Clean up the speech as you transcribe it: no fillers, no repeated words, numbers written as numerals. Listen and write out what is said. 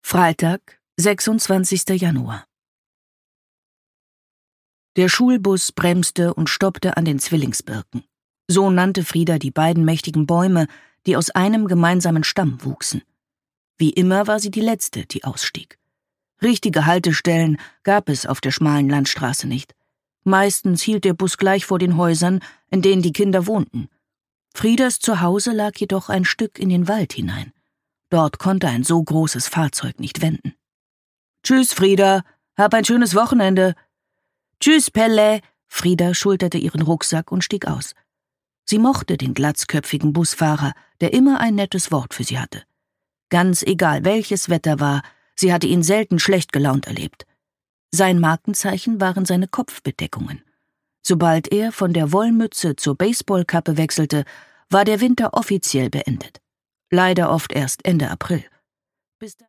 Freitag, 26. Januar. Der Schulbus bremste und stoppte an den Zwillingsbirken. So nannte Frieda die beiden mächtigen Bäume, die aus einem gemeinsamen Stamm wuchsen. Wie immer war sie die Letzte, die ausstieg. Richtige Haltestellen gab es auf der schmalen Landstraße nicht. Meistens hielt der Bus gleich vor den Häusern, in denen die Kinder wohnten. Friedas Zuhause lag jedoch ein Stück in den Wald hinein. Dort konnte ein so großes Fahrzeug nicht wenden. »Tschüss, Frieda, hab ein schönes Wochenende.« »Tschüss, Pelle.« Frieda schulterte ihren Rucksack und stieg aus. Sie mochte den glatzköpfigen Busfahrer, der immer ein nettes Wort für sie hatte. Ganz egal, welches Wetter war, sie hatte ihn selten schlecht gelaunt erlebt. Sein Markenzeichen waren seine Kopfbedeckungen. Sobald er von der Wollmütze zur Baseballkappe wechselte, war der Winter offiziell beendet. Leider oft erst Ende April. Bis